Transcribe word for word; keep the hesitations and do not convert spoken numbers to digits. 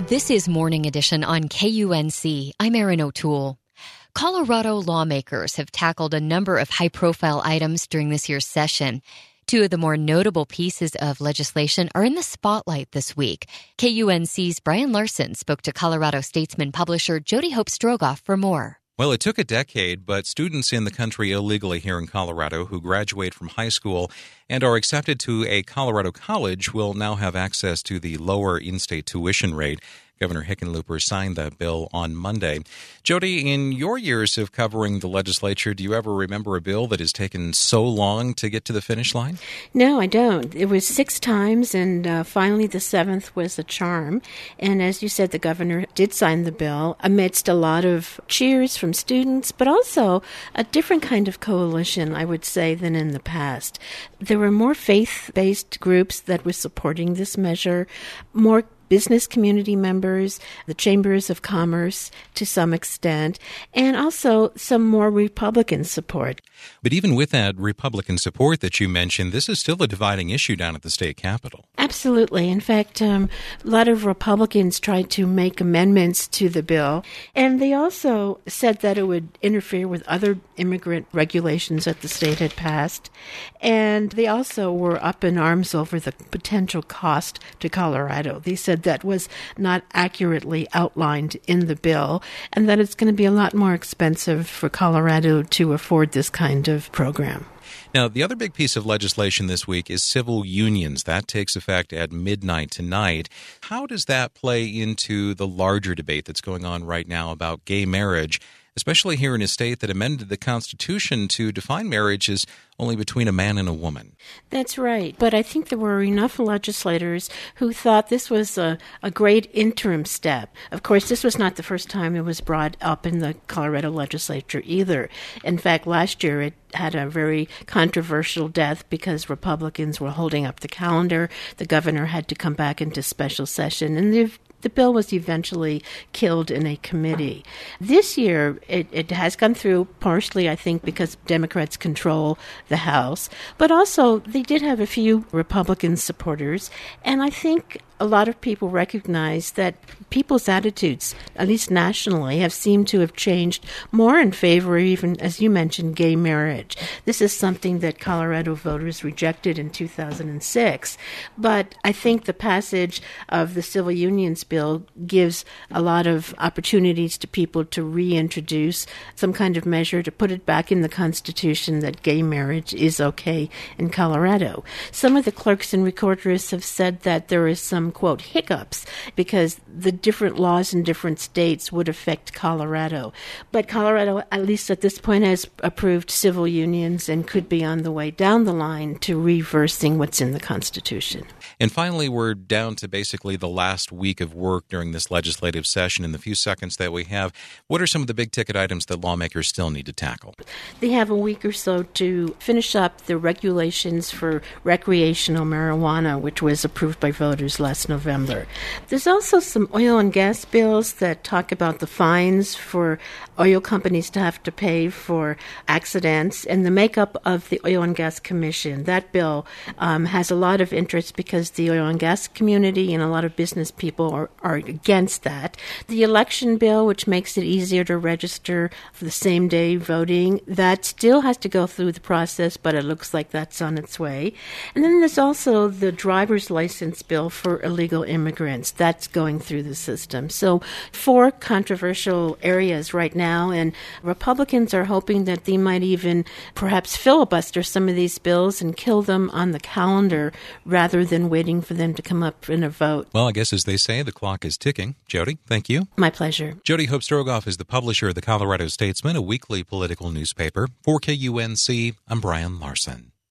This is Morning Edition on K U N C. I'm Erin O'Toole. Colorado lawmakers have tackled a number of high-profile items during this year's session. Two of the more notable pieces of legislation are in the spotlight this week. K U N C's Brian Larson spoke to Colorado Statesman publisher Jody Hope Strogoff for more. Well, it took a decade, but students in the country illegally here in Colorado who graduate from high school and are accepted to a Colorado college will now have access to the lower in-state tuition rate. Governor Hickenlooper signed that bill on Monday. Jody, in your years of covering the legislature, do you ever remember a bill that has taken so long to get to the finish line? No, I don't. It was six times, and uh, finally the seventh was a charm. And as you said, the governor did sign the bill amidst a lot of cheers from students, but also a different kind of coalition, I would say, than in the past. There were more faith-based groups that were supporting this measure, more business community members, the chambers of commerce to some extent, and also some more Republican support. But even with that Republican support that you mentioned, this is still a dividing issue down at the state capitol. Absolutely. In fact, um, a lot of Republicans tried to make amendments to the bill, and they also said that it would interfere with other immigrant regulations that the state had passed, and they also were up in arms over the potential cost to Colorado. They said that was not accurately outlined in the bill, and that it's going to be a lot more expensive for Colorado to afford this kind of program. Now, the other big piece of legislation this week is civil unions. That takes effect at midnight tonight. How does that play into the larger debate that's going on right now about gay marriage, especially here in a state that amended the Constitution to define marriage as only between a man and a woman? That's right. But I think there were enough legislators who thought this was a, a great interim step. Of course, this was not the first time it was brought up in the Colorado legislature either. In fact, last year it had a very controversial death because Republicans were holding up the calendar. The governor had to come back into special session, and they've The bill was eventually killed in a committee. This year, it, it has gone through partially, I think, because Democrats control the House, but also they did have a few Republican supporters, and I think a lot of people recognize that people's attitudes, at least nationally, have seemed to have changed more in favor of even, as you mentioned, gay marriage. This is something that Colorado voters rejected in two thousand six, but I think the passage of the civil unions bill gives a lot of opportunities to people to reintroduce some kind of measure to put it back in the Constitution that gay marriage is okay in Colorado. Some of the clerks and recorders have said that there is some, quote, hiccups because the different laws in different states would affect Colorado. But Colorado, at least at this point, has approved civil unions and could be on the way down the line to reversing what's in the Constitution. And finally, we're down to basically the last week of work during this legislative session. In the few seconds that we have, what are some of the big-ticket items that lawmakers still need to tackle? They have a week or so to finish up the regulations for recreational marijuana, which was approved by voters last November. There's also some oil and gas bills that talk about the fines for oil companies to have to pay for accidents and the makeup of the Oil and Gas Commission. That bill um, has a lot of interest because the oil and gas community and a lot of business people are, are against that. The election bill, which makes it easier to register for the same day voting, that still has to go through the process, but it looks like that's on its way. And then there's also the driver's license bill for illegal immigrants. That's going through the system. So four controversial areas right now, and Republicans are hoping that they might even perhaps filibuster some of these bills and kill them on the calendar rather than waiting for them to come up in a vote. Well, I guess as they say, the clock is ticking. Jody, thank you. My pleasure. Jody Hope Strogoff is the publisher of the Colorado Statesman, a weekly political newspaper. For K U N C, I'm Brian Larson.